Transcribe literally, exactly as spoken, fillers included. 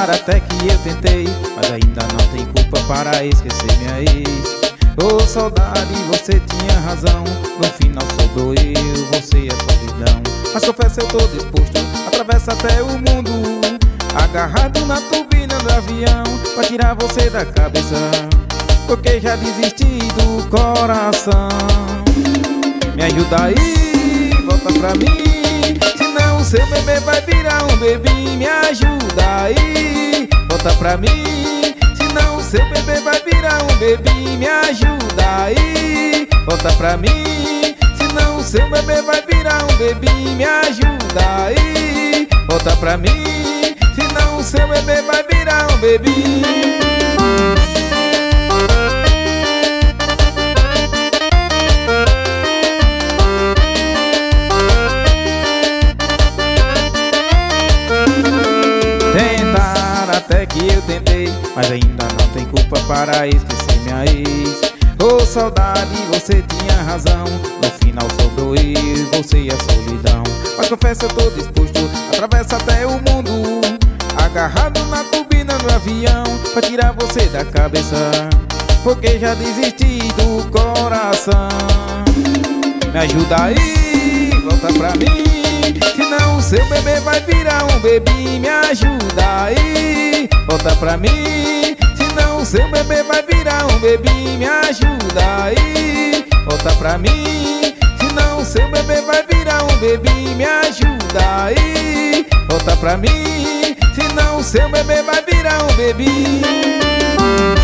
Tentar até que eu tentei, mas ainda não tem culpa para esquecer minha ex. Ô saudade, você tinha razão, no final sobrou eu, você é solidão. Mas confesso, eu tô disposto, atravessa até o mundo, agarrado na turbina do avião, pra tirar você da cabeça, porque já desisti do coração. Me ajuda aí, volta pra mim, senão o seu bebê vai virar um bebê. Me ajuda aí, volta pra mim, senão o seu bebê vai virar um bebê. Me ajuda aí, volta pra mim, senão o seu bebê vai virar um bebê. Me ajuda aí, volta pra mim, senão o seu bebê vai virar um bebê. Tentar até que eu tentei, mas ainda não tem culpa para esquecer minha ex. Ô saudade, você tinha razão, no final sobrou eu, você e a solidão. Mas confesso, eu tô disposto, atravessa até o mundo, agarrado na turbina do avião, pra tirar você da cabeça, porque já desisti do coração. Me ajuda aí, volta pra mim, senão o seu bebê vai virar um bebê. Me ajuda aí, volta pra mim, senão o seu bebê vai virar um bebê. Me ajuda aí, volta pra mim, senão o seu bebê vai virar um bebê. Me ajuda aí, volta pra mim, senão o seu bebê vai virar um bebê.